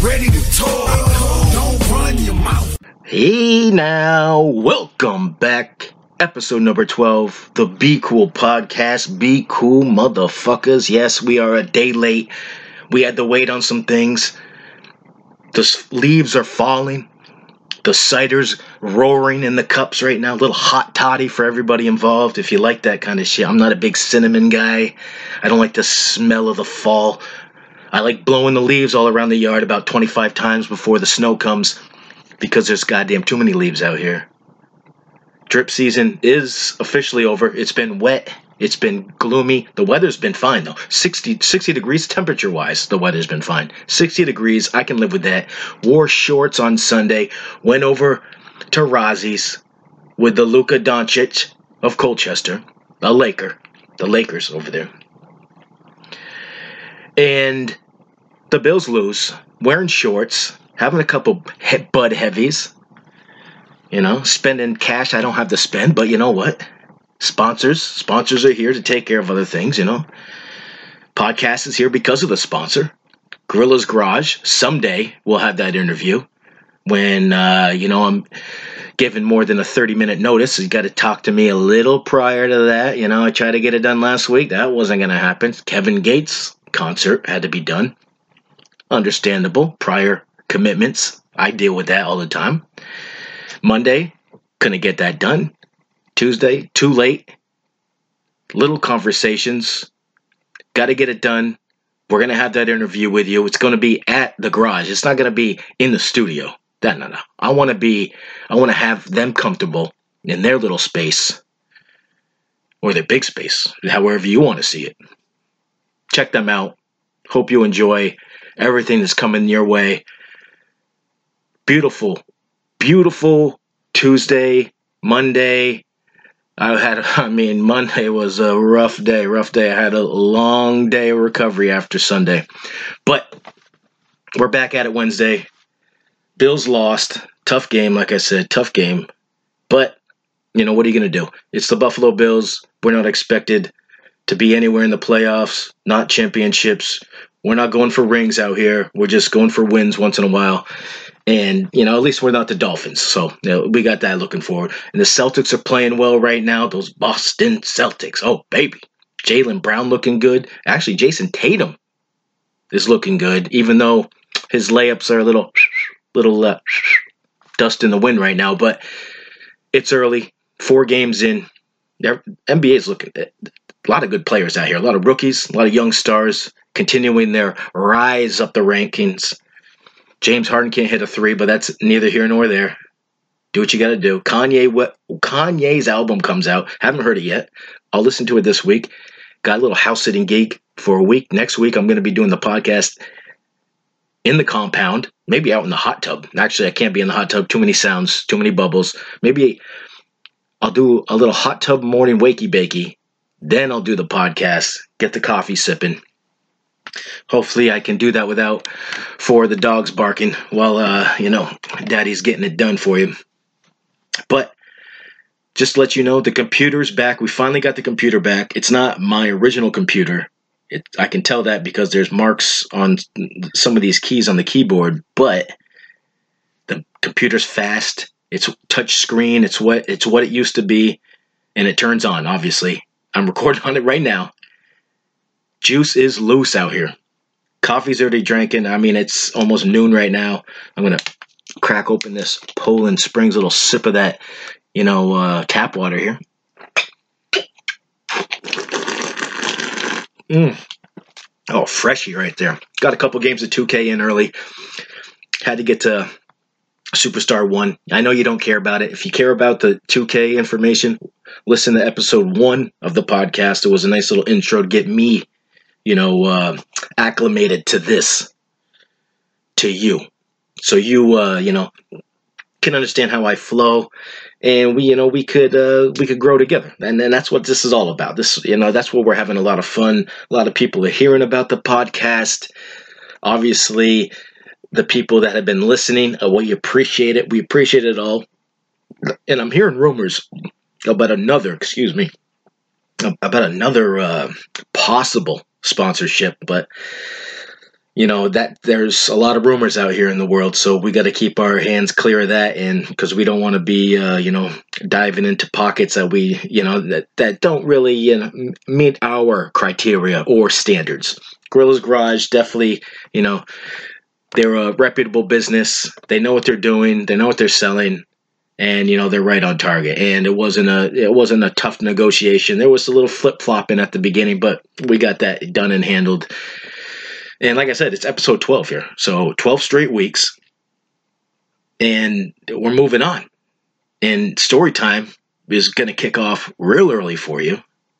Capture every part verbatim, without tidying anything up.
ready to talk. Don't run your mouth. Hey now, welcome back. Episode number twelve, the Be Cool Podcast. Be cool, motherfuckers. Yes, we are a day late. We had to wait on some things. The leaves are falling. The cider's roaring in the cups right now. A little hot toddy for everybody involved. If you like that kind of shit. I'm not a big cinnamon guy. I don't like the smell of the fall. I like blowing the leaves all around the yard about twenty-five times before the snow comes because there's goddamn too many leaves out here. Drip season is officially over. It's been wet. It's been gloomy. The weather's been fine, though. sixty, sixty degrees temperature-wise, the weather's been fine. sixty degrees, I can live with that. Wore shorts on Sunday. Went over to Razzie's with the Luka Doncic of Colchester, a Laker. The Lakers over there. And the Bills lose. Wearing shorts. Having a couple he- Bud Heavies. You know, spending cash I don't have to spend, but you know what? Sponsors. Sponsors are here to take care of other things, you know. Podcast is here because of the sponsor. Gorilla's Garage. Someday we'll have that interview. When, uh, you know, I'm given more than a thirty-minute notice. You got to talk to me a little prior to that. You know, I tried to get it done last week. That wasn't going to happen. Kevin Gates concert had to be done. Understandable. Prior commitments. I deal with that all the time. Monday, couldn't get that done. Tuesday, too late. Little conversations. Got to get it done. We're going to have that interview with you. It's going to be at the garage. It's not going to be in the studio. That, no, no. I want to be, I want to have them comfortable in their little space. Or their big space. However you want to see it. Check them out. Hope you enjoy everything that's coming your way. Beautiful. Beautiful Tuesday, Monday. I had, I mean, Monday was a rough day, rough day. I had a long day of recovery after Sunday. But we're back at it Wednesday. Bills lost. Tough game, like I said, tough game. But, you know, what are you going to do? It's the Buffalo Bills. We're not expected to be anywhere in the playoffs, not championships. We're not going for rings out here. We're just going for wins once in a while. And, you know, at least we're not the Dolphins. So, you know, we got that looking forward. And the Celtics are playing well right now. Those Boston Celtics. Oh, baby. Jaylen Brown looking good. Actually, Jason Tatum is looking good, even though his layups are a little, little uh, dust in the wind right now. But it's early. Four games in. N B A is looking at a lot of good players out here. A lot of rookies, a lot of young stars continuing their rise up the rankings. James Harden can't hit a three, but that's neither here nor there. Do what you got to do. Kanye, what Kanye's album comes out. Haven't heard it yet. I'll listen to it this week. Got a little house sitting gig for a week. Next week, I'm going to be doing the podcast in the compound, maybe out in the hot tub. Actually, I can't be in the hot tub. Too many sounds, too many bubbles. Maybe I'll do a little hot tub morning wakey bakey. Then I'll do the podcast, get the coffee sipping. Hopefully I can do that without for the dogs barking while, uh, you know, daddy's getting it done for you. But just to let you know, the computer's back. We finally got the computer back. It's not my original computer. It, I can tell that because there's marks on some of these keys on the keyboard. But the computer's fast. It's touch screen. It's what, it's what it used to be. And it turns on, obviously. I'm recording on it right now. Juice is loose out here. Coffee's already drinking. I mean, it's almost noon right now. I'm going to crack open this Poland Springs, little sip of that, you know, uh, tap water here. Mmm. Oh, freshie right there. Got a couple games of two K in early. Had to get to Superstar one. I know you don't care about it. If you care about the two K information, listen to episode one of the podcast. It was a nice little intro to get me, you know, uh, acclimated to this, to you. So you, uh, you know, can understand how I flow, and we, you know, we could, uh, we could grow together. And then that's what this is all about. This, you know, that's where we're having a lot of fun. A lot of people are hearing about the podcast. Obviously, the people that have been listening, uh, we appreciate it. We appreciate it all. And I'm hearing rumors about another, excuse me, about another uh, possible sponsorship, but you know, that there's a lot of rumors out here in the world, so we got to keep our hands clear of that, and because we don't want to be, uh, you know, diving into pockets that we, you know, that, that don't really, you know, meet our criteria or standards. Gorilla's Garage, definitely, you know, they're a reputable business. They know what they're doing. They know what they're selling, and you know they're right on target. And it wasn't a it wasn't a tough negotiation. There was a little flip flopping at the beginning, but we got that done and handled. And like I said, it's episode twelve here. So twelve straight weeks. And we're moving on. And story time is going to kick off real early for you.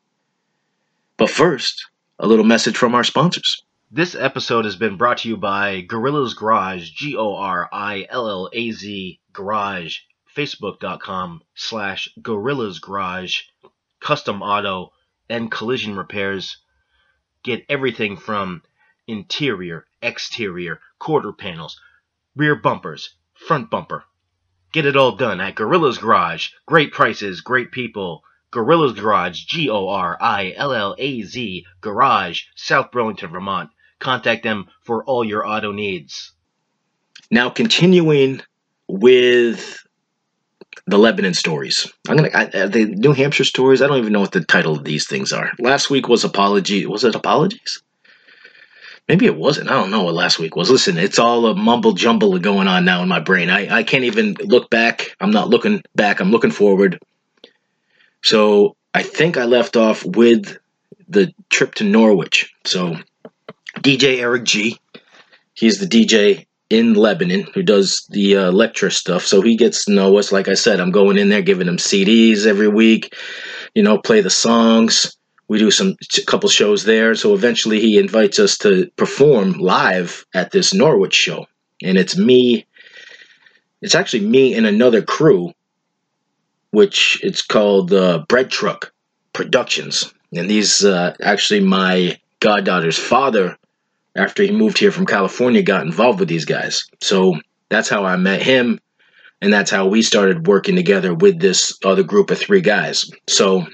But first, a little message from our sponsors. This episode has been brought to you by Gorilla's Garage, G O R I L L A Z Garage, Facebook.com slash Gorilla's Garage, custom auto and collision repairs. Get everything from interior, exterior, quarter panels, rear bumpers, front bumper. Get it all done at Gorilla's Garage. Great prices, great people. Gorilla's Garage, G O R I L L A Z Garage, South Burlington, Vermont. Contact them for all your auto needs. Now, continuing with the Lebanon stories. I'm gonna I, the New Hampshire stories. I don't even know what the title of these things are. Last week was apology. Was it apologies? Maybe it wasn't. I don't know what last week was. Listen, it's all a mumble jumble going on now in my brain. I, I can't even look back. I'm not looking back. I'm looking forward. So I think I left off with the trip to Norwich. So D J Eric G, he's the D J in Lebanon who does the uh, Electra stuff. So he gets to know us. Like I said, I'm going in there giving him C Ds every week, you know, play the songs. We do some a couple shows there. So eventually he invites us to perform live at this Norwich show. And it's me. It's actually me and another crew, which it's called uh, Bread Truck Productions. And these uh, actually my goddaughter's father, after he moved here from California, got involved with these guys. So that's how I met him. And that's how we started working together with this other group of three guys. So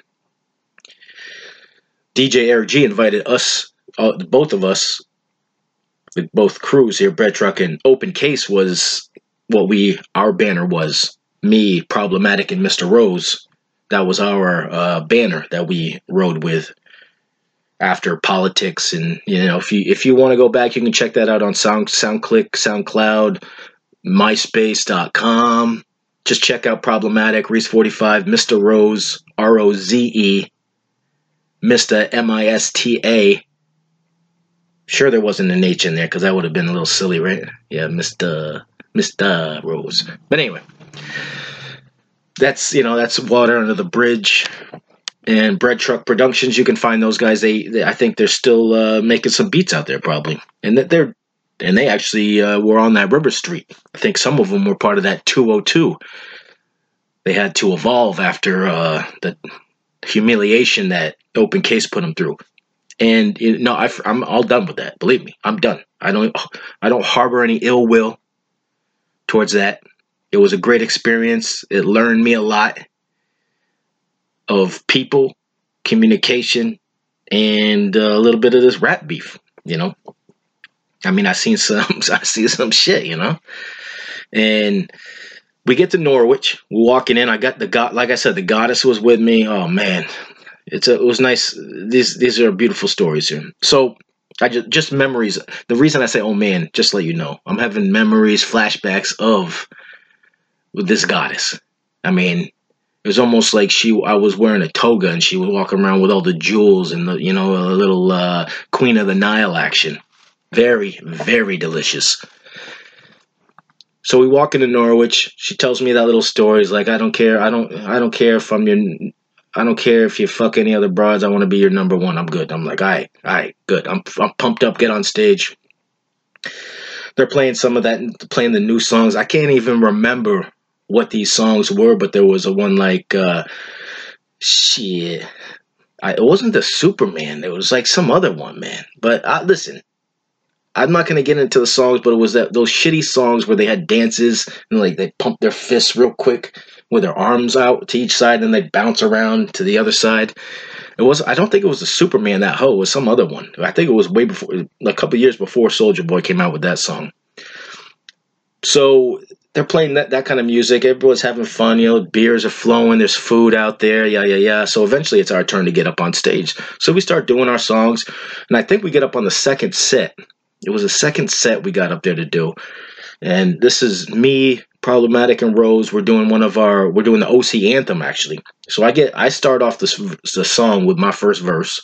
D J Eric G invited us, uh, both of us, with both crews here, Bread Truck and Open Case was what we, our banner was. Me, Problematic, and Mister Rose. That was our uh, banner that we rode with after Politics. And, you know, if you if you want to go back, you can check that out on Sound SoundClick, SoundCloud, MySpace dot com. Just check out Problematic, Reese forty-five, Mister Rose, R O Z E, Mister M I S T A. Sure there wasn't an H in there because that would have been a little silly, right? Yeah, Mister Mister Rose. But anyway, that's, you know, that's water under the bridge. And Bread Truck Productions, you can find those guys. They, they I think they're still uh, making some beats out there probably. And that they're and they actually uh, were on that River Street. I think some of them were part of that two oh two. They had to evolve after uh, the humiliation that Open Case put them through. And you know, I, I'm all done with that. Believe me, I'm done. I don't I don't harbor any ill will towards that. It was a great experience. It learned me a lot of people, communication, and a little bit of this rap beef, you know. I mean, I seen some I see some shit, you know. And we get to Norwich. We're walking in. I got the god, like I said, the goddess was with me. Oh man, it's a, it was nice. These these are beautiful stories here. So I just just memories. The reason I say, oh man, just to let you know, I'm having memories, flashbacks of with this goddess. I mean, it was almost like she. I was wearing a toga and she was walking around with all the jewels and the, you know, a little uh, Queen of the Nile action. Very, very delicious. So we walk into Norwich. She tells me that little story. It's like, I don't care. I don't. I don't care if I'm your. I don't care if you fuck any other broads. I want to be your number one. I'm good. I'm like, all right, all right, good. I'm I'm pumped up. Get on stage. They're playing some of that, playing the new songs. I can't even remember what these songs were, but there was a one like, uh, shit. I, it wasn't the Superman. It was like some other one, man. But uh, listen, I'm not gonna get into the songs, but it was that those shitty songs where they had dances and like they pump their fists real quick with their arms out to each side and they bounce around to the other side. It was I don't think it was the Superman That Hoe. It was some other one. I think it was way before, a couple years before Soulja Boy came out with that song. So they're playing that, that kind of music. Everyone's having fun. You know, beers are flowing. There's food out there. Yeah, yeah, yeah. So eventually it's our turn to get up on stage. So we start doing our songs. And I think we get up on the second set. It was the second set we got up there to do. And this is me, Problematic, and Rose. We're doing one of our, we're doing the O C anthem, actually. So I get, I start off this, the song with my first verse.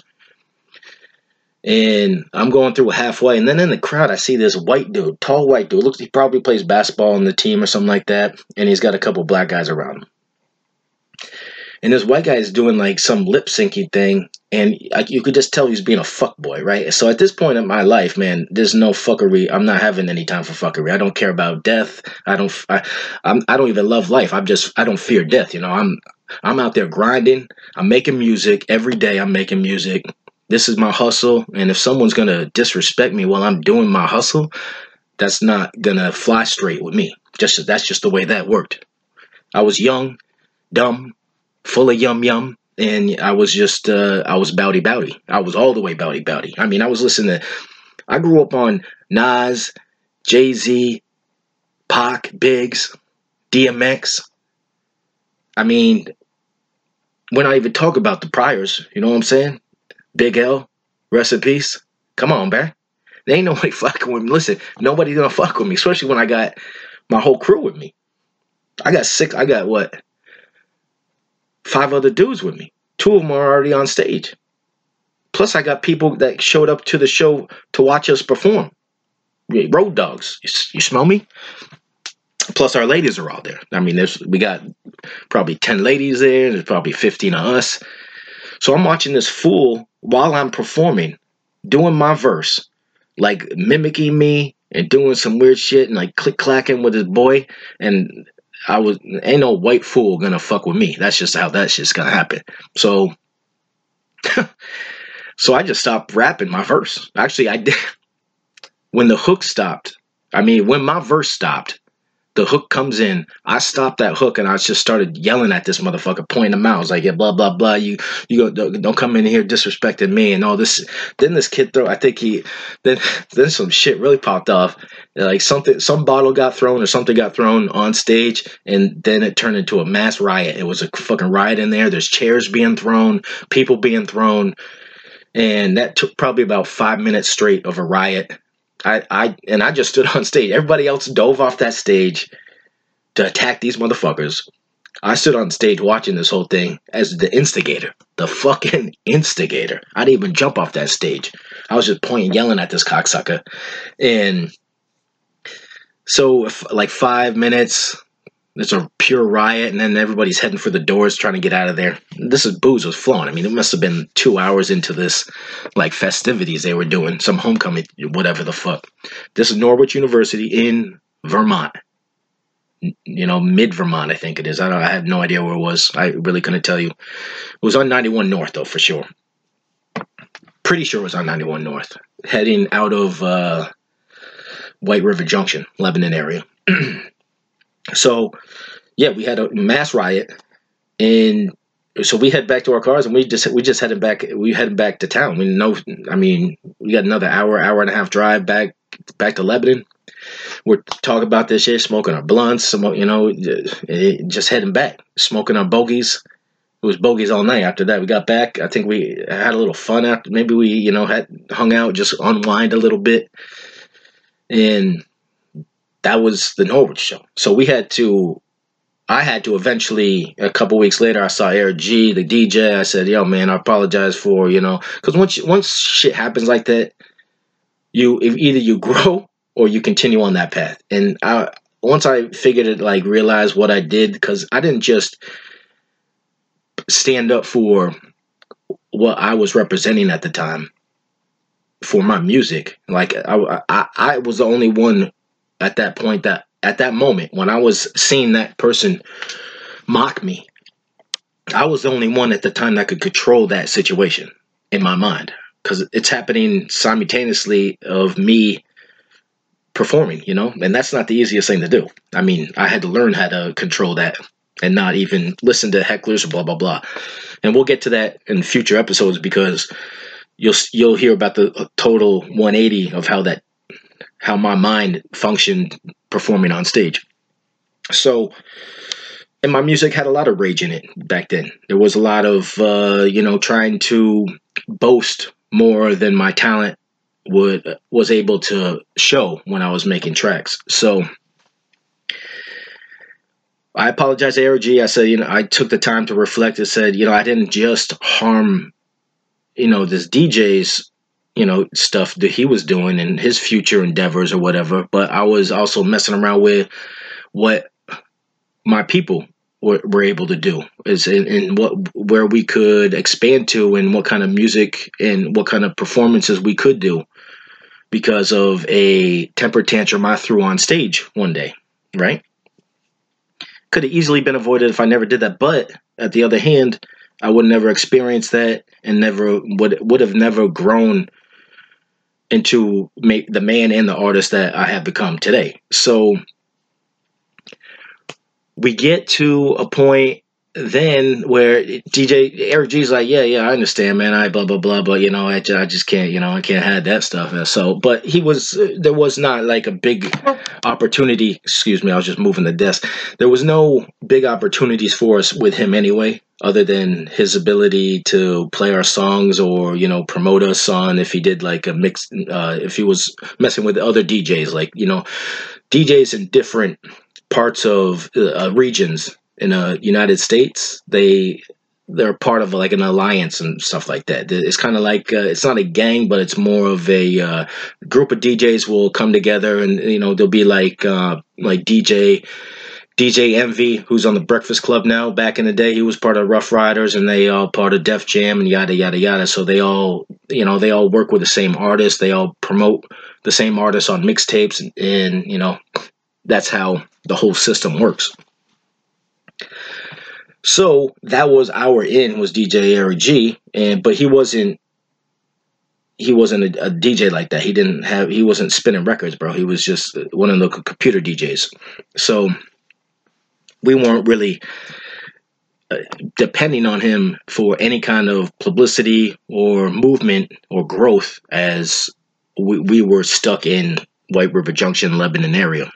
And I'm going through halfway, and then in the crowd, I see this white dude, tall white dude. Looks, he probably plays basketball on the team or something like that, and he's got a couple black guys around him. And this white guy is doing like some lip syncing thing, and I, you could just tell he's being a fuckboy, right? So at this point in my life, man, there's no fuckery. I'm not having any time for fuckery. I don't care about death. I don't. I, I'm. I don't even love life. I'm just. I don't fear death. You know. I'm. I'm out there grinding. I'm making music every day. I'm making music. This is my hustle, and if someone's going to disrespect me while I'm doing my hustle, that's not going to fly straight with me. Just That's just the way that worked. I was young, dumb, full of yum-yum, and I was just, uh, I was bowdy-bowdy. I was all the way bowdy-bowdy. I mean, I was listening to, I grew up on Nas, Jay-Z, Pac, Biggs, D M X. I mean, when I even talk about the priors, you know what I'm saying? Big L, rest in peace. Come on, man. There ain't nobody fucking with me. Listen, nobody gonna fuck with me, especially when I got my whole crew with me. I got six, I got what? Five other dudes with me. Two of them are already on stage. Plus, I got people that showed up to the show to watch us perform. Road dogs. You, you smell me? Plus, our ladies are all there. I mean, there's we got probably ten ladies there. There's probably fifteen of us. So I'm watching this fool while I'm performing, doing my verse, like mimicking me and doing some weird shit and like click-clacking with his boy. And I was, ain't no white fool gonna fuck with me. That's just how that shit's gonna happen. So, so I just stopped rapping my verse. Actually, I did. When the hook stopped, I mean, when my verse stopped, the hook comes in, I stopped that hook and I just started yelling at this motherfucker, pointing him out. I was like, yeah, blah, blah, blah. You you go, don't come in here disrespecting me and all this. Then this kid throw, I think he, then then some shit really popped off. Like something, some bottle got thrown or something got thrown on stage, and then it turned into a mass riot. It was a fucking riot in there. There's chairs being thrown, people being thrown. And that took probably about five minutes straight of a riot. I, I and I just stood on stage. Everybody else dove off that stage to attack these motherfuckers. I stood on stage watching this whole thing as the instigator. The fucking instigator. I didn't even jump off that stage. I was just pointing, yelling at this cocksucker. And so, if, like five minutes, it's a pure riot, and then everybody's heading for the doors trying to get out of there. This is booze was flowing. I mean, it must have been two hours into this, like, festivities they were doing. Some homecoming, whatever the fuck. This is Norwich University in Vermont. You know, mid-Vermont, I think it is. I don't. I have no idea where it was. I really couldn't tell you. It was on ninety-one North, though, for sure. Pretty sure it was on ninety-one North. Heading out of uh, White River Junction, Lebanon area. So, yeah, we had a mass riot, and so we head back to our cars, and we just we just headed back. We headed back to town. We know, I mean, we got another hour, hour and a half drive back back to Lebanon. We're talking about this shit, smoking our blunts, some, you know, just heading back, smoking our bogeys. It was bogeys all night. After that, we got back. I think we had a little fun after. Maybe we, you know, had hung out, just unwind a little bit, and that was the Norwich show. So we had to, I had to eventually, a couple weeks later, I saw Eric G, the D J. I said, yo, man, I apologize for, you know, because once, once shit happens like that, you, if either you grow or you continue on that path. And I, once I figured it, like, realized what I did, because I didn't just stand up for what I was representing at the time for my music. Like, I, I, I was the only one at that point, that at that moment when I was seeing that person mock me, I was the only one at the time that could control that situation in my mind, because it's happening simultaneously of me performing, you know, and that's not the easiest thing to do. I mean, I had to learn how to control that and not even listen to hecklers, blah, blah, blah. And we'll get to that in future episodes because you'll you'll hear about the total one eighty of how that how my mind functioned performing on stage. So, and my music had a lot of rage in it back then. There was a lot of, uh, you know, trying to boast more than my talent would was able to show when I was making tracks. So I apologize to Eric G. I said, you know, I took the time to reflect and said, you know, I didn't just harm, you know, this D J's, you know, stuff that he was doing and his future endeavors or whatever, but I was also messing around with what my people were, were able to do is in, in what where we could expand to and what kind of music and what kind of performances we could do because of a temper tantrum I threw on stage one day, right? Could have easily been avoided if I never did that, but at the other hand, I would never experience that and never would would have never grown into make the man and the artist that I have become today. So we get to a point then where D J Eric G's like, yeah, yeah, I understand, man. I blah blah blah, but you know, I, I just can't, you know, I can't have that stuff. And so, but he was there was not like a big opportunity. Excuse me, I was just moving the desk. There was no big opportunities for us with him anyway, other than his ability to play our songs or you know promote us on if he did like a mix, uh, if he was messing with other D Js, like you know, D Js in different parts of uh, regions in the uh, United States, they they're part of like an alliance and stuff like that. It's kind of like uh, it's not a gang, but it's more of a uh, group of D Js will come together, and you know there'll be like uh, like D J D J Envy, who's on the Breakfast Club now. Back in the day, he was part of Rough Riders, and they all part of Def Jam and yada yada yada. So they all you know they all work with the same artists. They all promote the same artists on mixtapes, and, and you know that's how the whole system works. So that was our in was D J Eric G, and but he wasn't he wasn't a, a D J like that. He didn't have he wasn't spinning records, bro. He was just one of the computer D Js. So we weren't really uh, depending on him for any kind of publicity or movement or growth, as we, we were stuck in White River Junction, Lebanon area.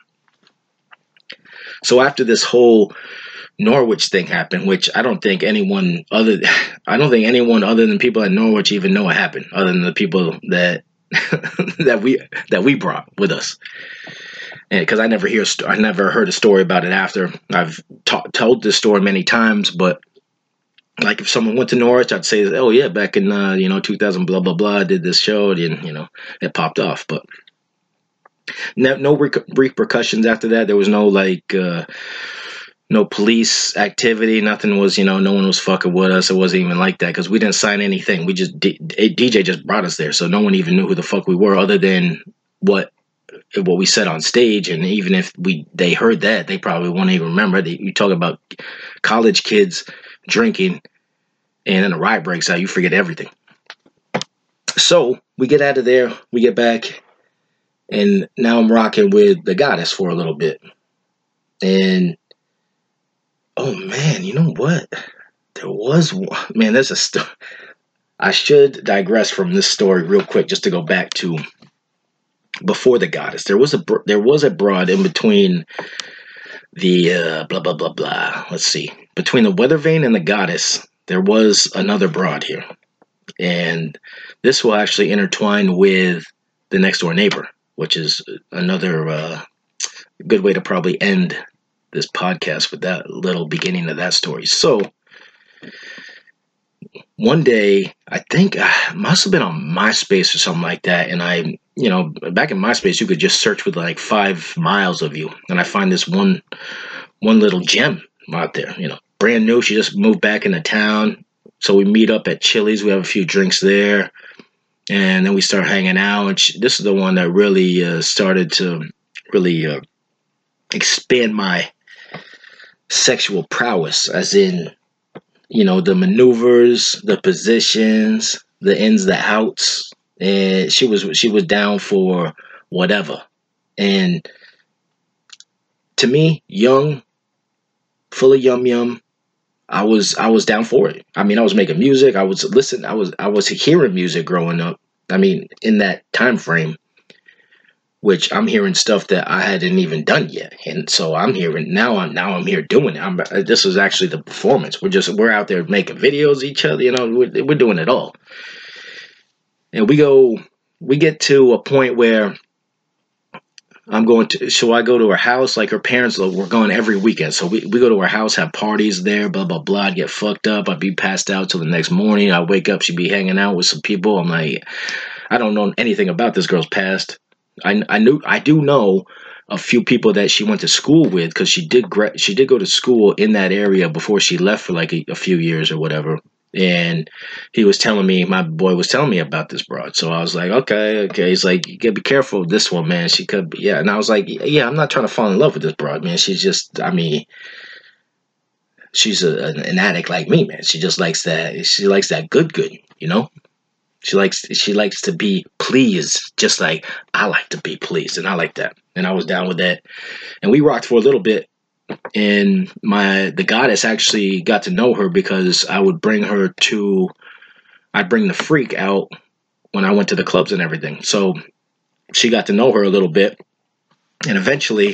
So after this whole Norwich thing happened, which I don't think anyone other I don't think anyone other than people at Norwich even know what happened, other than the people that that we that we brought with us. And because I never hear I never heard a story about it after. I've ta- told this story many times, but like if someone went to Norwich, I'd say, oh yeah, back in uh, you know two thousand blah blah blah, I did this show, and you know it popped off, but no, no rec- repercussions after that. There was no like. Uh, No police activity, nothing was, you know, no one was fucking with us. It wasn't even like that because we didn't sign anything. We just, D- D J just brought us there. So no one even knew who the fuck we were other than what what we said on stage. And even if we they heard that, they probably won't even remember. They, you talk about college kids drinking and then a riot breaks out, you forget everything. So we get out of there, we get back, and now I'm rocking with the Goddess for a little bit. And oh man, you know what? There was one. Man, there's a story. I should digress from this story real quick just to go back to before the Goddess. There was a there was a broad in between the uh, blah blah blah blah. Let's see, between the Weather Vane and the Goddess, there was another broad here, and this will actually intertwine with the Next Door Neighbor, which is another uh, good way to probably end this podcast with that little beginning of that story. So one day, I think I must have been on MySpace or something like that. And I, you know, back in MySpace, you could just search with like five miles of you. And I find this one, one little gem out there, you know, brand new. She just moved back into town. So we meet up at Chili's. We have a few drinks there. And then we start hanging out. And she, this is the one that really uh, started to really uh, expand my sexual prowess, as in, you know, the maneuvers, the positions, the ins, the outs, and she was she was down for whatever. And to me, young, full of yum yum, I was I was down for it. I mean, I was making music. I was listen. I was I was hearing music growing up. I mean, in that time frame, which I'm hearing stuff that I hadn't even done yet, and so I'm hearing now. I'm now I'm here doing it. I'm, this is actually the performance. We're just we're out there making videos each other. You know, we're, we're doing it all, and we go. We get to a point where I'm going to, so I go to her house, like her parents, we're going every weekend. So we, we go to her house, have parties there, blah, blah, blah. I'd get fucked up. I'd be passed out till the next morning. I wake up, she'd be hanging out with some people. I'm like, I don't know anything about this girl's past. I, I knew, I do know a few people that she went to school with, because she did, she did go to school in that area before she left for like a, a few years or whatever. And he was telling me, my boy was telling me about this broad. So I was like, okay, okay. He's like, you gotta be careful with this one, man. She could be, yeah. And I was like, yeah, I'm not trying to fall in love with this broad, man. She's just, I mean, she's a, an addict like me, man. She just likes that, she likes that good, good, you know? She likes, she likes to be pleased, just like I like to be pleased. And I like that. And I was down with that. And we rocked for a little bit. And my the goddess actually got to know her because I would bring her to, I'd bring the freak out when I went to the clubs and everything. So she got to know her a little bit, and eventually,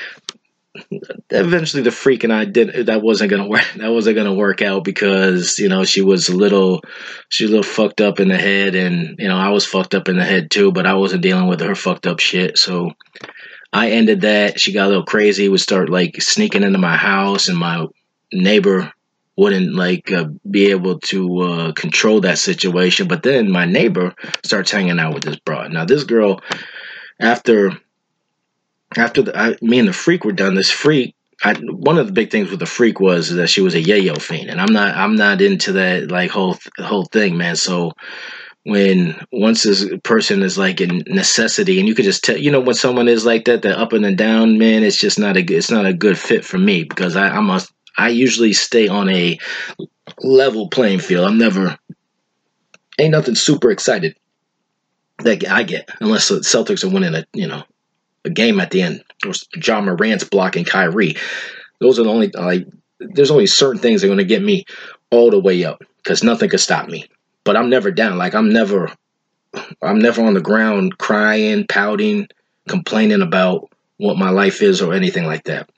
eventually the freak and I did that wasn't gonna work. That wasn't gonna work out because you know she was a little, she was a little fucked up in the head, and you know I was fucked up in the head too, but I wasn't dealing with her fucked up shit, so. I ended that. She got a little crazy, would start like sneaking into my house, and my neighbor wouldn't like uh, be able to uh, control that situation. But then my neighbor starts hanging out with this broad. Now this girl, after after the, I, me and the freak were done, this freak, I, one of the big things with the freak was that she was a yayo fiend, and I'm not I'm not into that like whole whole thing, man. So. When once this person is like in necessity, and you could just tell, you know, when someone is like that, the up and the down, man, it's just not a good, it's not a good fit for me because I, I'm a, I usually stay on a level playing field. I'm never, ain't nothing super excited that I get unless the Celtics are winning a, you know, a game at the end, or John Morant's blocking Kyrie. Those are the only, like, there's only certain things that are going to get me all the way up because nothing could stop me. But I'm never down. Like I'm never, I'm never on the ground crying, pouting, complaining about what my life is or anything like that.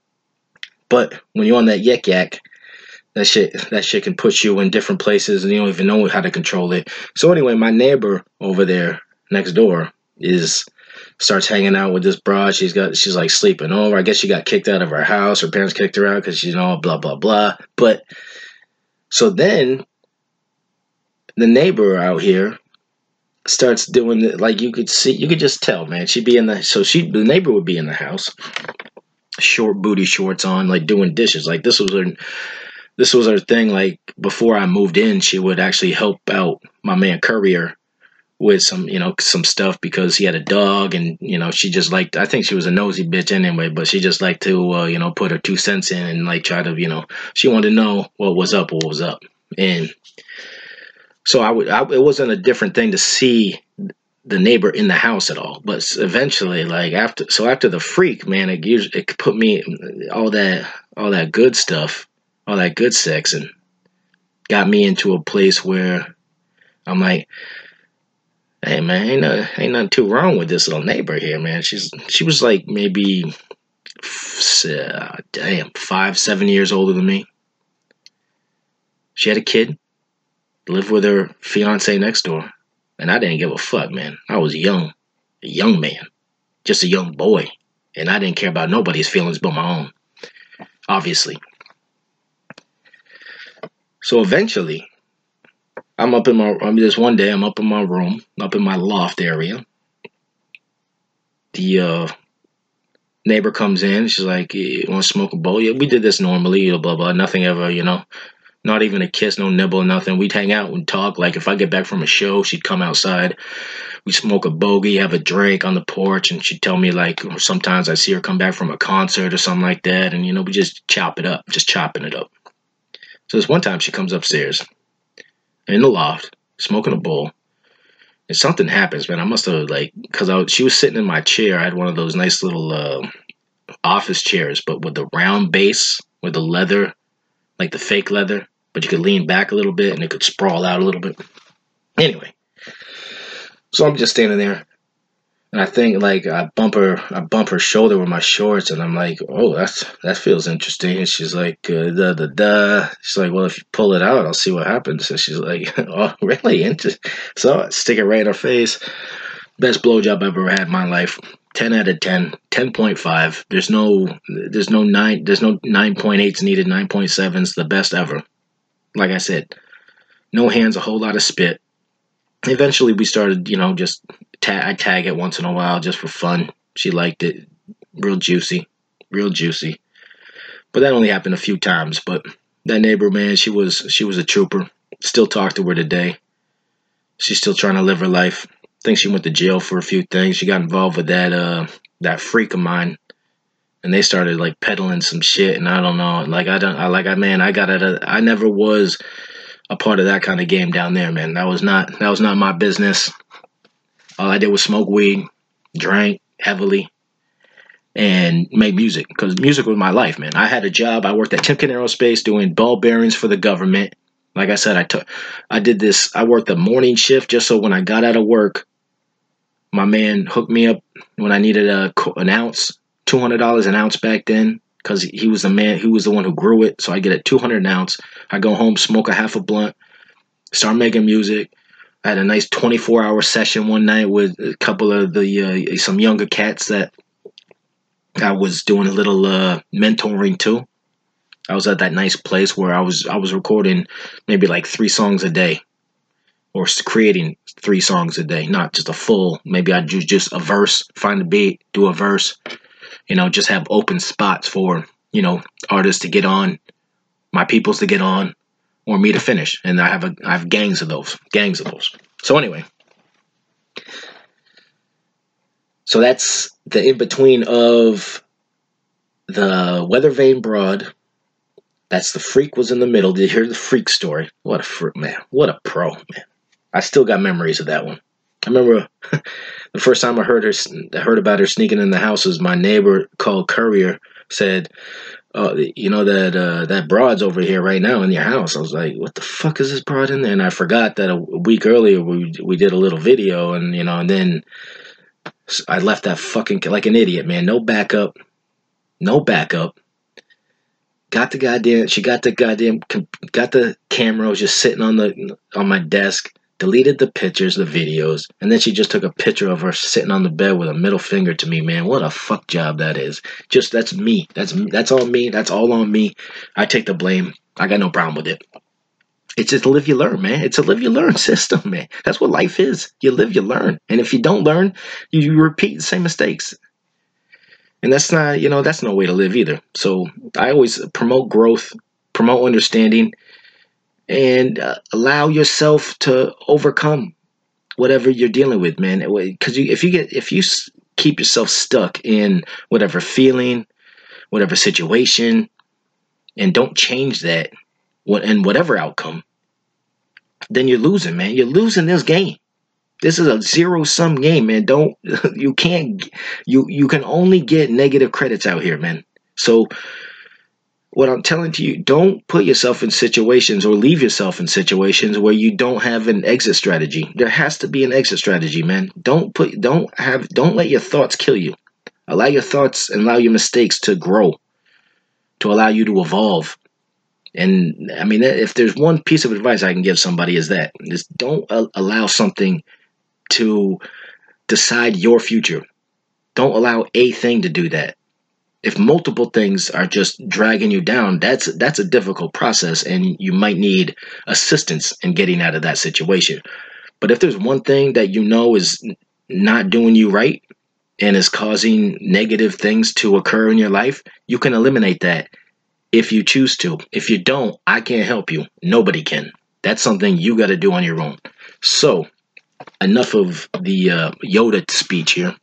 But when you're on that yak yak, that shit, that shit can put you in different places, and you don't even know how to control it. So anyway, my neighbor over there next door is starts hanging out with this broad. She's got, she's like sleeping over. I guess she got kicked out of her house. Her parents kicked her out because she's, you know, blah blah blah. But so then. The neighbor out here starts doing it, like you could see, you could just tell, man. She'd be in the, so she, the neighbor would be in the house, short booty shorts on, like doing dishes. Like this was her, this was her thing. Like before I moved in, she would actually help out my man Courier with some, you know, some stuff because he had a dog, and you know, she just liked, I think she was a nosy bitch anyway, but she just liked to, uh, you know, put her two cents in and like try to, you know, she wanted to know what was up, what was up, and. So I would, I, it wasn't a different thing to see the neighbor in the house at all. But eventually, like after, so after the freak, man, it usually, it put me all that, all that good stuff, all that good sex, and got me into a place where I'm like, hey man, ain't no, ain't nothing too wrong with this little neighbor here, man. She's, she was like maybe, uh, damn, five, seven years older than me. She had a kid. Lived with her fiance next door, and I didn't give a fuck, man. I was young, a young man, just a young boy, and I didn't care about nobody's feelings but my own, obviously. So eventually, I'm up in my, I mean, this one day, I'm up in my room, up in my loft area. The uh, neighbor comes in, she's like, you want to smoke a bowl? Yeah, we did this normally, blah, blah, blah, nothing ever, you know. Not even a kiss, no nibble, nothing. We'd hang out and talk. Like, if I get back from a show, she'd come outside. We'd smoke a bogey, have a drink on the porch, and she'd tell me, like, sometimes I see her come back from a concert or something like that, and, you know, we just chop it up, just chopping it up. So this one time she comes upstairs, in the loft, smoking a bowl, And something happens, man. I must have, like, because I was, she was sitting in my chair. I had one of those nice little uh, office chairs, but with the round base, with the leather, like the fake leather, but you could lean back a little bit and it could sprawl out a little bit. Anyway, so I'm just standing there. And I think, like, I bump her, I bump her shoulder with my shorts, and I'm like, "Oh, that's that feels interesting." And she's like, uh, "Da da da." She's like, "Well, if you pull it out, I'll see what happens." And she's like, "Oh, really?" Interesting. So I stick it right in her face. Best blowjob I've ever had in my life. Ten out of ten. Ten point five. There's no, there's no nine. There's no nine point eights needed. Nine point sevens. The best ever. Like I said, no hands, a whole lot of spit. Eventually, we started, you know, just. Ta- I tag it once in a while just for fun. She liked it. Real juicy. Real juicy. But that only happened a few times. But that neighbor, man, she was she was a trooper. Still talk to her today. She's still trying to live her life. I think she went to jail for a few things. She got involved with that uh that freak of mine. And they started like peddling some shit, and I don't know. Like I don't I like I man, I got it. I never was a part of that kind of game down there, man. That was not that was not my business. All I did was smoke weed, drank heavily, and make music. Because music was my life, man. I had a job. I worked at Timken Aerospace doing ball bearings for the government. Like I said, I took, I did this. I worked the morning shift just so when I got out of work, my man hooked me up when I needed a, an ounce, two hundred dollars an ounce back then. Because he was the man, he was the one who grew it. So I get it two hundred an ounce. I go home, smoke a half a blunt, start making music. I had a nice twenty-four hour session one night with a couple of the uh, some younger cats that I was doing a little uh, mentoring to. I was at that nice place where I was I was recording maybe like three songs a day, or creating three songs a day, not just a full. Maybe I'd do just a verse, find a beat, do a verse, you know, just have open spots for, you know, artists to get on, my peoples to get on. Or me to finish, and I have a I have gangs of those, gangs of those. So anyway, so that's the in between of the weather vane broad. That's the freak was in the middle. Did you hear the freak story? What a freak, man! What a pro, man! I still got memories of that one. I remember the first time I heard her, I heard about her sneaking in the house was my neighbor called Courier said. Oh, you know that uh, that broad's over here right now in your house. I was like, what the fuck is this broad in there? And I forgot that a week earlier we we did a little video, and you know, and then I left that fucking like an idiot, man. No backup, no backup. Got the goddamn. She got the goddamn. Got the camera. Was just sitting on the on my desk. Deleted the pictures, the videos, and then she just took a picture of her sitting on the bed with a middle finger to me, man. What a fuck job that is. Just, that's me. That's that's all me. That's all on me. I take the blame. I got no problem with it. It's just a live, you learn, man. It's a live, you learn system, man. That's what life is. You live, you learn. And if you don't learn, you, you repeat the same mistakes. And that's not, you know, that's no way to live either. So I always promote growth, promote understanding, and uh, allow yourself to overcome whatever you're dealing with, man. Because you, if you get, if you keep yourself stuck in whatever feeling, whatever situation, and don't change that, what and whatever outcome, then you're losing, man. You're losing this game. This is a zero-sum game, man. Don't you can't you you can only get negative credits out here, man. So what I'm telling to you, don't put yourself in situations or leave yourself in situations where you don't have an exit strategy. There has to be an exit strategy, man. Don't put, don't have, don't let your thoughts kill you. Allow your thoughts and allow your mistakes to grow, to allow you to evolve. And I mean, if there's one piece of advice I can give somebody is that, is don't allow something to decide your future. Don't allow a thing to do that. If multiple things are just dragging you down, that's that's a difficult process, and you might need assistance in getting out of that situation. But if there's one thing that you know is not doing you right and is causing negative things to occur in your life, you can eliminate that if you choose to. If you don't, I can't help you. Nobody can. That's something you got to do on your own. So, enough of the uh, Yoda speech here.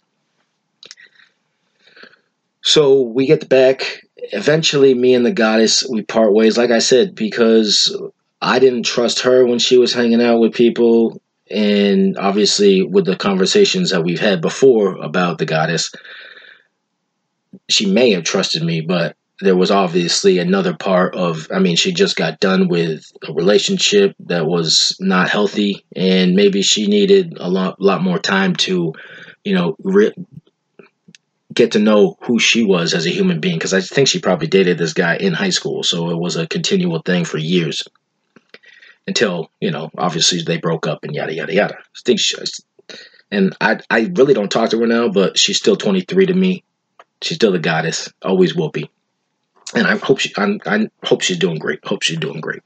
So we get back. Eventually, me and the goddess, we part ways, like I said, because I didn't trust her when she was hanging out with people, and obviously with the conversations that we've had before about the goddess, she may have trusted me, but there was obviously another part of, I mean, she just got done with a relationship that was not healthy, and maybe she needed a lot, lot more time to, you know, re- get to know who she was as a human being. Because I think she probably dated this guy in high school, so it was a continual thing for years until, you know, obviously they broke up and yada yada yada. I think she, and I, I really don't talk to her now, but she's still twenty-three to me. She's still a goddess, always will be. And I hope she, I'm, I hope she's doing great. Hope she's doing great.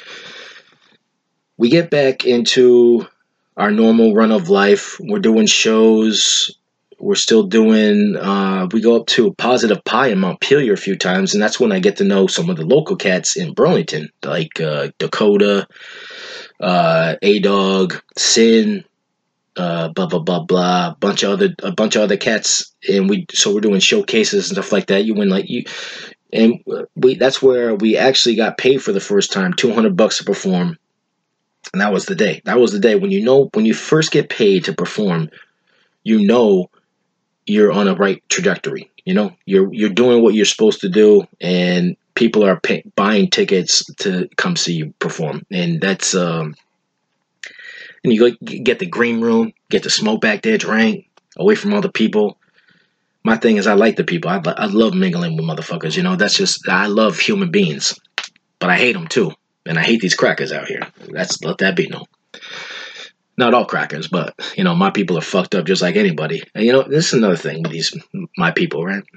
We get back into our normal run of life. We're doing shows. We're still doing. Uh, we go up to Positive Pie in Montpelier a few times, and that's when I get to know some of the local cats in Burlington, like uh, Dakota, uh, A Dog, Sin, uh, blah blah blah blah. A bunch of other, a bunch of other cats, and we. So we're doing showcases and stuff like that. You win like you. And we that's where we actually got paid for the first time, two hundred bucks to perform. And that was the day. That was the day when you know, when you first get paid to perform, you know you're on a right trajectory. You know, you're you're doing what you're supposed to do, and people are pay, buying tickets to come see you perform. And that's, um, and you go, get the green room, get to smoke back there, drink, away from other people. My thing is, I like the people. I, I love mingling with motherfuckers. You know, that's just, I love human beings, but I hate them too. And I hate these crackers out here. That's, let that be known. Not all crackers, but, you know, my people are fucked up just like anybody. And, you know, this is another thing with these, my people, right?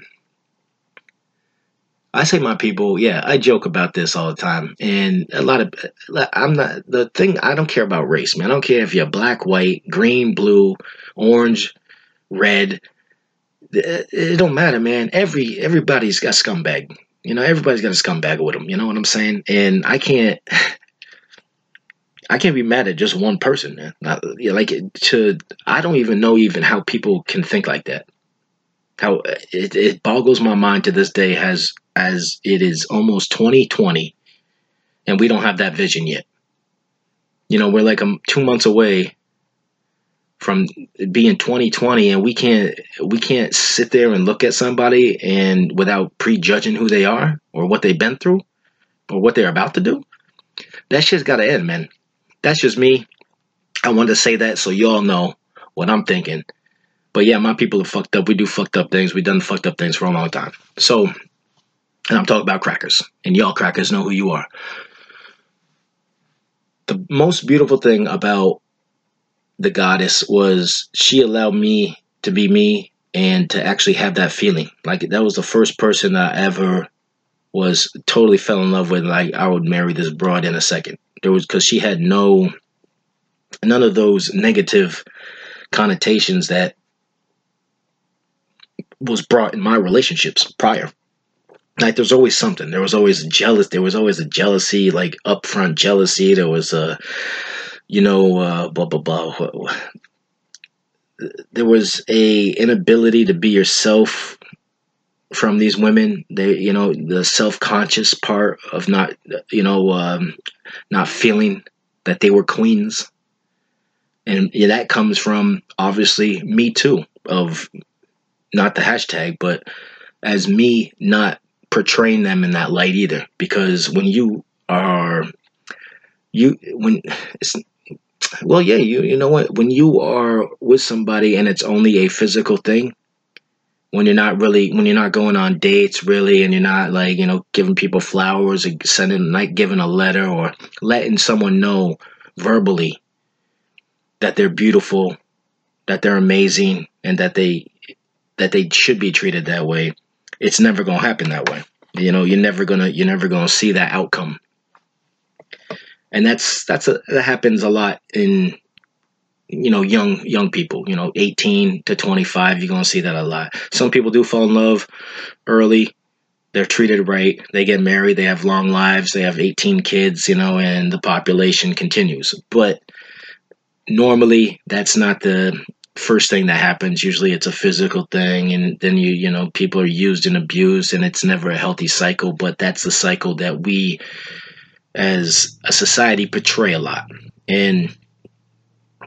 I say my people, yeah, I joke about this all the time. And a lot of, I'm not, the thing, I don't care about race, man. I don't care if you're black, white, green, blue, orange, red. It don't matter, man. Every everybody's got scumbag. You know, everybody's got a scumbag with them. You know what I'm saying? And I can't, I can't be mad at just one person, man. Not, you know, like to, I don't even know even how people can think like that. How it, it boggles my mind to this day, as as it is almost twenty twenty, and we don't have that vision yet. You know, we're like um, two months away from being twenty twenty, and we can't we can't sit there and look at somebody and without prejudging who they are or what they've been through or what they're about to do. That shit's got to end, man. That's just me. I wanted to say that so y'all know what I'm thinking. But yeah, my people are fucked up. We do fucked up things. We've done fucked up things for a long time. So, and I'm talking about crackers, and y'all crackers know who you are. The most beautiful thing about the goddess was she allowed me to be me and to actually have that feeling. Like, that was the first person I ever was totally fell in love with. Like, I would marry this broad in a second. There was, because she had no, none of those negative connotations that was brought in my relationships prior. Like, there's always something. There was always jealous. There was always a jealousy, like upfront jealousy. There was a, you know, uh, blah, blah, blah. There was a inability to be yourself from these women. They, you know, the self-conscious part of not, you know, um, not feeling that they were queens. And yeah, that comes from, obviously, me too, of not the hashtag, but as me not portraying them in that light either. Because when you are, you, when it's, well, yeah, you you know what? When you are with somebody and it's only a physical thing, when you're not really, when you're not going on dates really, and you're not like, you know, giving people flowers or sending, like giving a letter or letting someone know verbally that they're beautiful, that they're amazing, and that they that they should be treated that way, it's never gonna happen that way. You know, you're never gonna you're never gonna see that outcome. And that's that's a that happens a lot in, you know, young young people, you know, eighteen to twenty-five, you're gonna see that a lot. Some people do fall in love early, they're treated right, they get married, they have long lives, they have eighteen kids, you know, and the population continues. But normally that's not the first thing that happens. Usually it's a physical thing, and then you you know, people are used and abused, and it's never a healthy cycle. But that's the cycle that we as a society portray a lot. And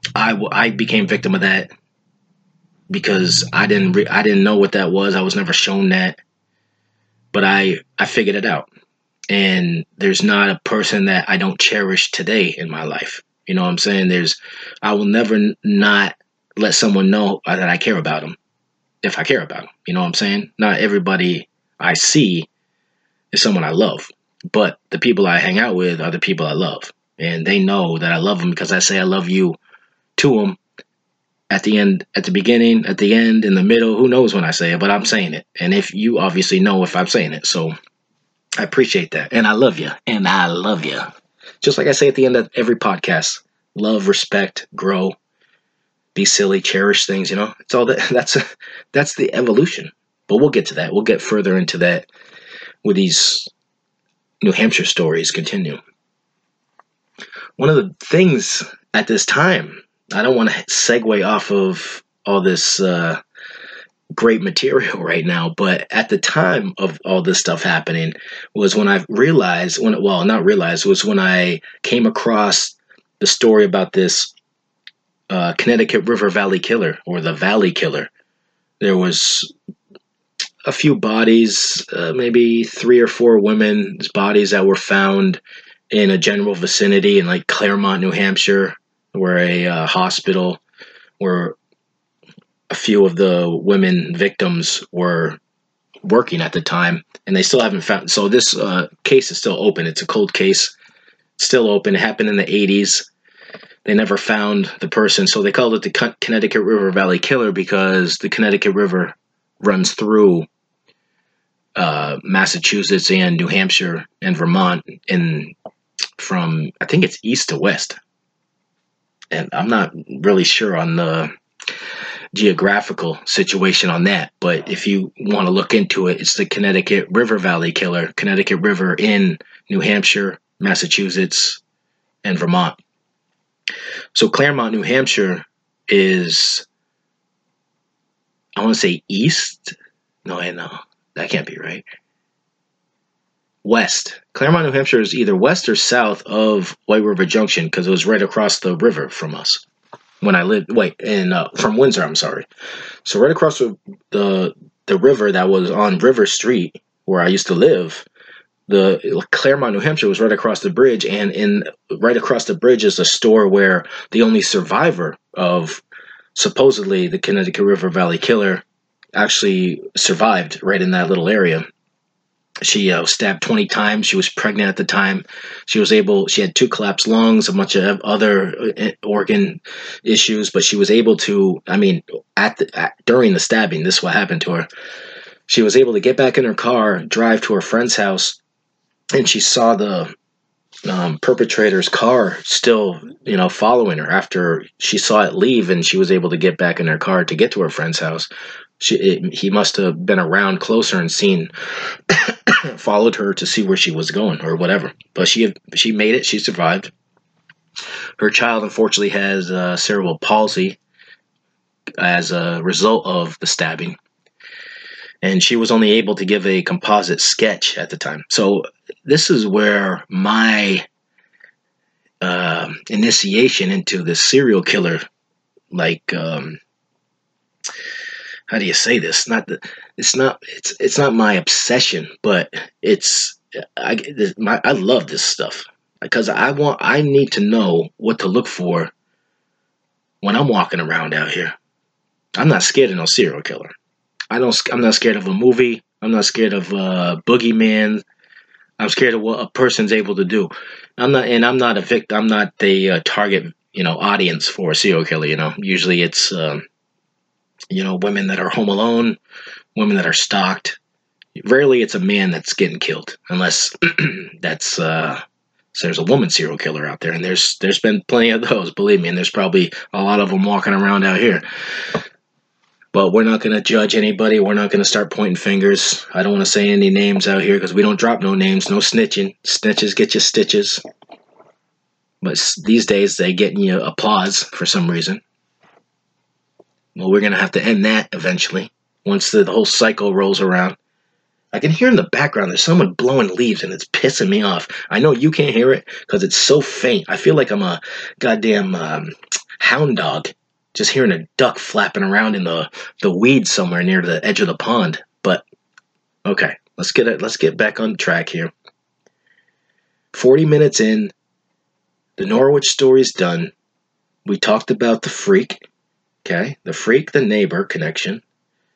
I, w- I became victim of that because I didn't re- I didn't know what that was. I was never shown that, but I I figured it out. And there's not a person that I don't cherish today in my life. You know what I'm saying? There's I will never n- not let someone know that I care about them if I care about them. You know what I'm saying? Not everybody I see is someone I love, but the people I hang out with are the people I love, and they know that I love them because I say I love you to them at the end, at the beginning, at the end, in the middle. Who knows when I say it, but I'm saying it. And if you obviously know if I'm saying it, so I appreciate that. And I love you. And I love you. Just like I say at the end of every podcast, love, respect, grow, be silly, cherish things, you know, it's all that. That's, a, that's the evolution, but we'll get to that. We'll get further into that with these New Hampshire stories continue. One of the things at this time, I don't want to segue off of all this uh, great material right now, but at the time of all this stuff happening was when I realized, when well, not realized, was when I came across the story about this uh, Connecticut River Valley Killer, or the Valley Killer. There was a few bodies, uh, maybe three or four women's bodies that were found in a general vicinity in like Claremont, New Hampshire, where a uh, hospital where a few of the women victims were working at the time, and they still haven't found. So this uh, case is still open. It's a cold case, still open. It happened in the eighties. They never found the person, so they called it the Connecticut River Valley Killer because the Connecticut River runs through uh, Massachusetts and New Hampshire and Vermont, in from I think it's east to west. And I'm not really sure on the geographical situation on that, but if you want to look into it, it's the Connecticut River Valley Killer, Connecticut River in New Hampshire, Massachusetts, and Vermont. So Claremont, New Hampshire is, I want to say east. No, I know. That can't be right. West. Claremont, New Hampshire is either west or south of White River Junction because it was right across the river from us when I lived. Wait, in uh, from Windsor, I'm sorry. So right across the, the the river that was on River Street where I used to live, the Claremont, New Hampshire was right across the bridge, and in right across the bridge is a store where the only survivor of supposedly the Connecticut River Valley Killer actually survived right in that little area. She uh, was stabbed twenty times. She was pregnant at the time. She was able, she had two collapsed lungs, a bunch of other organ issues, but she was able to, I mean, at, the, at during the stabbing, this is what happened to her. She was able to get back in her car, drive to her friend's house, and she saw the um, perpetrator's car still, you know, following her after she saw it leave, and she was able to get back in her car to get to her friend's house. She, it, he must have been around closer and seen, followed her to see where she was going or whatever. But she she made it. She survived. Her child, unfortunately, has uh, cerebral palsy as a result of the stabbing. And she was only able to give a composite sketch at the time. So this is where my uh, initiation into the serial killer, like... Um, how do you say this? Not the, it's not it's it's not my obsession, but it's I this, my I love this stuff because I want I need to know what to look for when I'm walking around out here. I'm not scared of no serial killer. I don't. I'm not scared of a movie. I'm not scared of uh, boogeyman. I'm scared of what a person's able to do. I'm not, and I'm not a victim. I'm not the uh, target, you know, audience for a serial killer. You know, usually it's. Um, You know, women that are home alone, women that are stalked. Rarely it's a man that's getting killed, unless that's uh, so there's a woman serial killer out there, and there's there's been plenty of those. Believe me, and there's probably a lot of them walking around out here. But we're not going to judge anybody. We're not going to start pointing fingers. I don't want to say any names out here because we don't drop no names, no snitching. Snitches get you stitches. But these days they get you applause for some reason. Well, we're going to have to end that eventually, once the, the whole cycle rolls around. I can hear in the background there's someone blowing leaves, and it's pissing me off. I know you can't hear it because it's so faint. I feel like I'm a goddamn um, hound dog. Just hearing a duck flapping around in the, the weeds somewhere near the edge of the pond. But, okay, let's get it. Let's get back on track here. forty minutes in, the Norwich story's done. We talked about the freak, okay? The freak, the neighbor connection.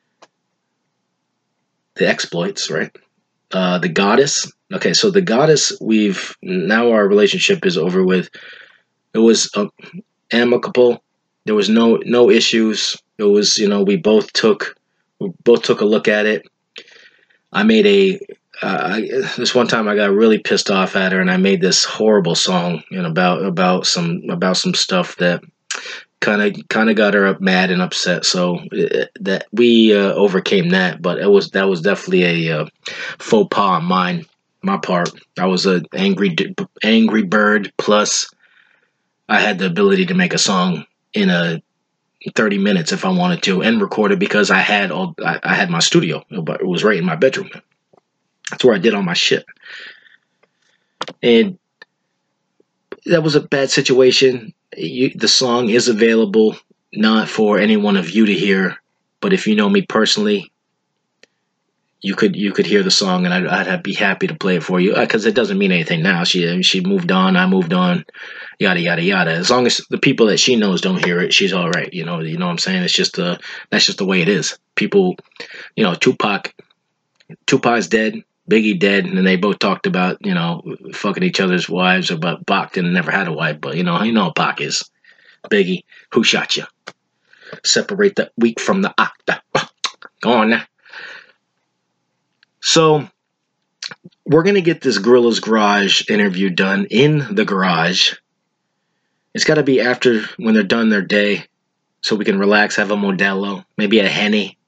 The exploits, right? Uh, the goddess. Okay, so the goddess, we've, now our relationship is over with. It was uh, amicable. There was no no issues. It was, you know, we both took we both took a look at it. I made a uh, I, this one time I got really pissed off at her, and I made this horrible song, you know, about about some about some stuff that kind of kind of got her up mad and upset. So uh, that we uh, overcame that, but it was that was definitely a uh, faux pas on mine my part. I was an angry angry bird. Plus, I had the ability to make a song in a thirty minutes if I wanted to, and record it because I had all I, I had my studio, but it was right in my bedroom. That's where I did all my shit. And that was a bad situation. You, the song is available, not for any one of you to hear, but if you know me personally, you could you could hear the song, and I'd, I'd be happy to play it for you, because it doesn't mean anything now. She she moved on, I moved on, yada yada yada. As long as the people that she knows don't hear it, she's all right. You know, you know what I'm saying? It's just uh that's just the way it is. People, you know, Tupac, Tupac's dead, Biggie dead, and they both talked about, you know, fucking each other's wives, or but Pac didn't never had a wife, but you know, you know how Pac is. Biggie, who shot you? Separate the wheat from the octa. Go on now. So, we're going to get this Gorilla's Garage interview done in the garage. It's got to be after, when they're done their day, so we can relax, have a Modelo, maybe a Henny.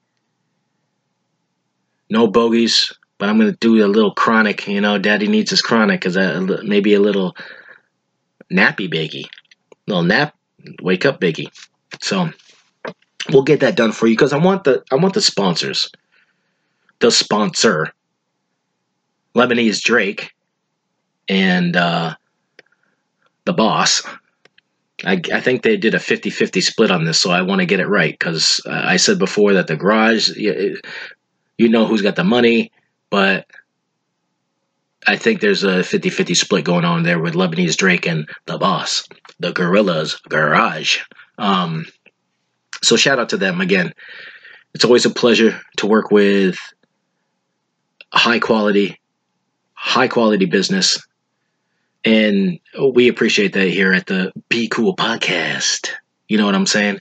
No bogeys, but I'm going to do a little chronic. You know, Daddy needs his chronic, because maybe a little nappy biggie. A little nap, wake up biggie. So, we'll get that done for you, because I want the I want the sponsors. The sponsor, Lebanese Drake, and uh, the boss. I, I think they did a fifty fifty split on this, so I want to get it right, because uh, I said before that the garage, you, you know who's got the money, but I think there's a fifty fifty split going on there with Lebanese Drake and the boss, the Gorilla's Garage. Um, so shout out to them again. It's always a pleasure to work with high quality, high quality business. And we appreciate that here at the Be Cool Podcast. You know what I'm saying?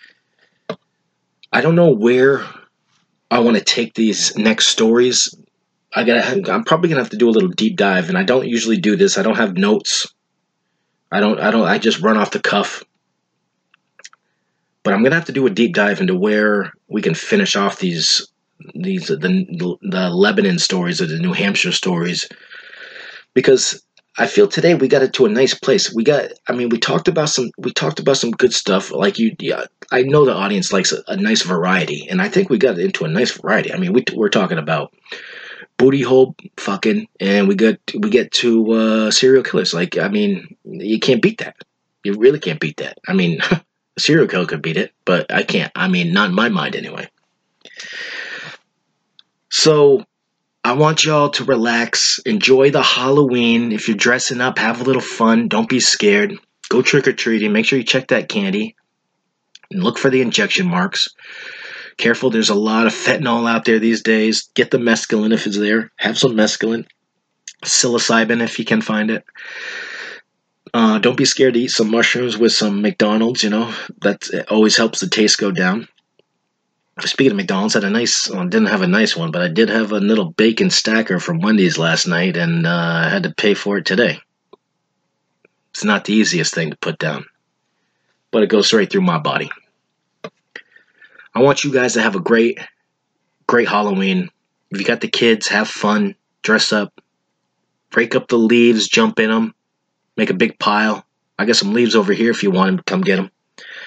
I don't know where I want to take these next stories. I got I'm probably going to have to do a little deep dive, and I don't usually do this. I don't have notes. I don't I don't I just run off the cuff. But I'm going to have to do a deep dive into where we can finish off these these the, the the Lebanon stories or the New Hampshire stories, because I feel today we got it to a nice place. We got I mean we talked about some we talked about some good stuff, like you yeah, I know the audience likes a, a nice variety, and I think we got into a nice variety. I mean we we're talking about booty hole fucking, and we got we get to uh, serial killers. Like, I mean, you can't beat that. You really can't beat that. I mean, a serial killer could beat it, but I can't. I mean, not in my mind anyway. So, I want y'all to relax, enjoy the Halloween. If you're dressing up, have a little fun. Don't be scared. Go trick-or-treating. Make sure you check that candy. And look for the injection marks. Careful, there's a lot of fentanyl out there these days. Get the mescaline if it's there. Have some mescaline. Psilocybin if you can find it. Uh, don't be scared to eat some mushrooms with some McDonald's, you know. That always helps the taste go down. Speaking of McDonald's, I had a nice, well, I didn't have a nice one, but I did have a little bacon stacker from Wendy's last night, and uh, I had to pay for it today. It's not the easiest thing to put down, but it goes straight through my body. I want you guys to have a great, great Halloween. If you got the kids, have fun, dress up, break up the leaves, jump in them, make a big pile. I got some leaves over here if you want them, come get them.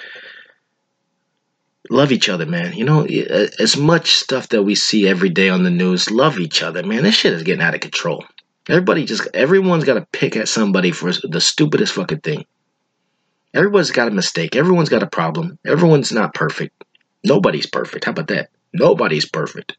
Love each other, man. You know, as much stuff that we see every day on the news, love each other, man. This shit is getting out of control. Everybody just, everyone's got to pick at somebody for the stupidest fucking thing. Everyone's got a mistake. Everyone's got a problem. Everyone's not perfect. Nobody's perfect. How about that? Nobody's perfect.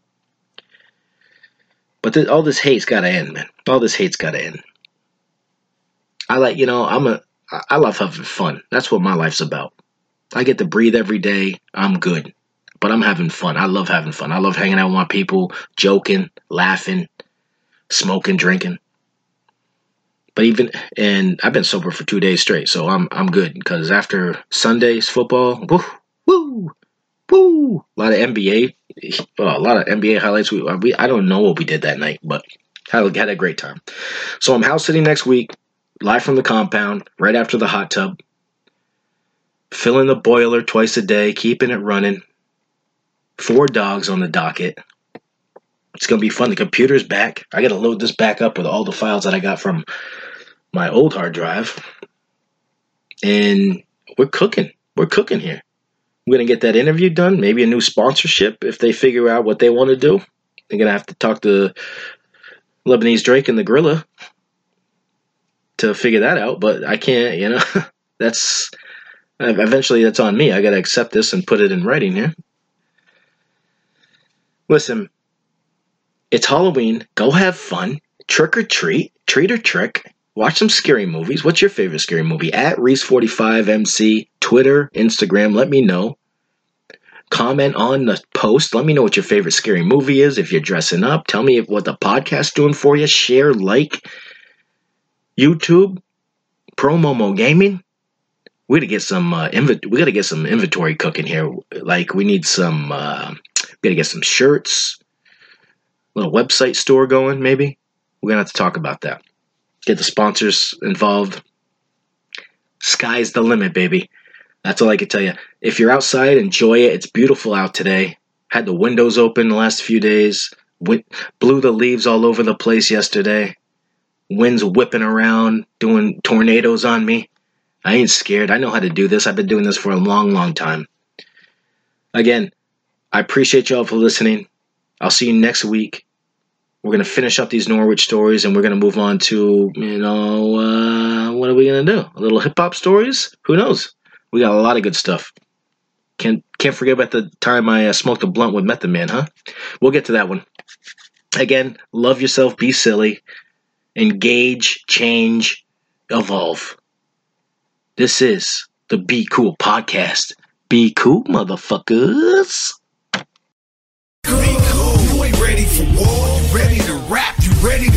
But th- all this hate's got to end, man. All this hate's got to end. I like, you know, I'm a, I love having fun. That's what my life's about. I get to breathe every day. I'm good. But I'm having fun. I love having fun. I love hanging out with my people, joking, laughing, smoking, drinking. But even, and I've been sober for two days straight, so I'm I'm good. Because after Sunday's football, woo, woo, woo, a lot of N B A, well, a lot of N B A highlights. We, we I don't know what we did that night, but had, had a great time. So I'm house sitting next week, live from the compound, right after the hot tub. Filling the boiler twice a day, keeping it running. Four dogs on the docket. It's going to be fun. The computer's back. I got to load this back up with all the files that I got from my old hard drive. And we're cooking. We're cooking here. We're going to get that interview done. Maybe a new sponsorship if they figure out what they want to do. They're going to have to talk to Lebanese Drake and the Gorilla to figure that out. But I can't, you know. That's eventually that's on me. I got to accept this and put it in writing here. Listen. It's Halloween. Go have fun. Trick or treat. Treat or trick. Watch some scary movies. What's your favorite scary movie? At Reese forty-five M C. Twitter, Instagram. Let me know. Comment on the post. Let me know what your favorite scary movie is. If you're dressing up. Tell me what the podcast's doing for you. Share, like. YouTube. Pro Momo Gaming. We gotta get some. Uh, inv- we gotta get some inventory cooking here. Like we need some. Uh, we gotta get some shirts. Little website store going, maybe. We're going to have to talk about that. Get the sponsors involved. Sky's the limit, baby. That's all I can tell you. If you're outside, enjoy it. It's beautiful out today. Had the windows open the last few days. Went, blew the leaves all over the place yesterday. Winds whipping around, doing tornadoes on me. I ain't scared. I know how to do this. I've been doing this for a long, long time. Again, I appreciate y'all for listening. I'll see you next week. We're going to finish up these Norwich stories, and we're going to move on to, you know, uh, what are we going to do? A little hip-hop stories? Who knows? We got a lot of good stuff. Can't, can't forget about the time I uh, smoked a blunt with Method Man, huh? We'll get to that one. Again, love yourself, be silly, engage, change, evolve. This is the Be Cool Podcast. Be cool, motherfuckers. Be cool. You ain't ready for war. You ready to rap. You ready to